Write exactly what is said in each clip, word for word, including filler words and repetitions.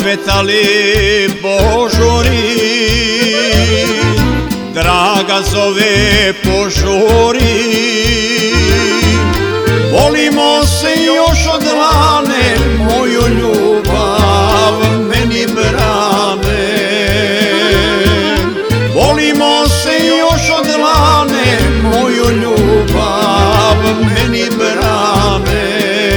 Procvetali požuri, draga zove požuri. Volimo se još od rane, moju ljubav meni brane. Volimo se još od rane, moju ljubav meni brane.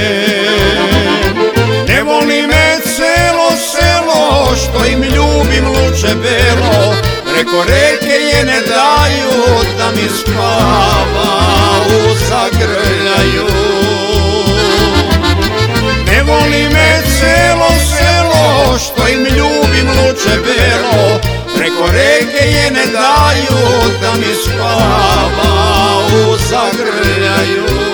Ne voli me celo selo, što im ljubim luče belo, preko reke je ne daju da mi spava u zagrljaju. Ne voli me celo selo, što im ljubim luče belo, preko reke je ne daju da mi spava u zagrljaju.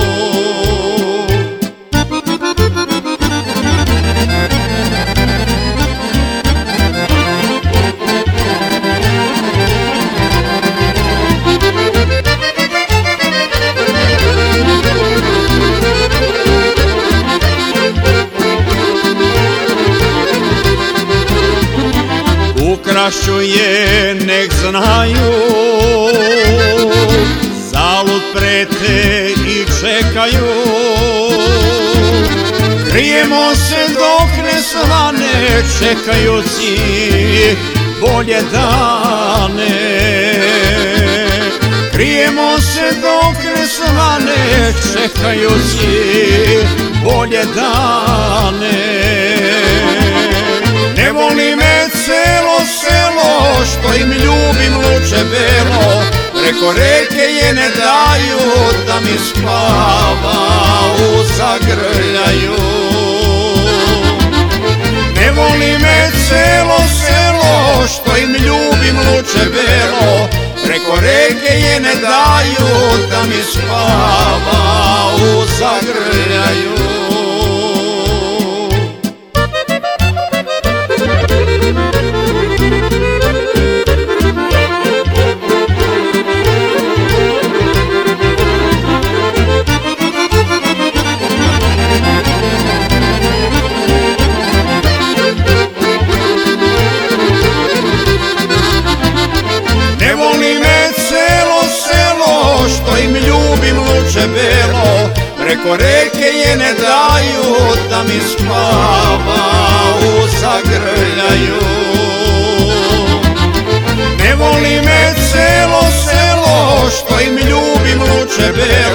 Krašću je nek znaju, zalud prete i čekaju. Krijemo se dok ne svane, čekajući bolje dane. Krijemo se dok ne svane, čekajući bolje dane. Ne voli me celo selo, što im ljubim luče belo, preko reke je ne daju da mi spava u zagrljaju. Ne voli me celo selo, što im ljubim luče belo, preko reke je ne daju da mi spava u zagrljaju. Ne voli me celo selo, što im ljubim luče belo, preko reke je ne daju da mi spava u zagrljaju. Ne voli me celo selo, što im ljubim luče belo,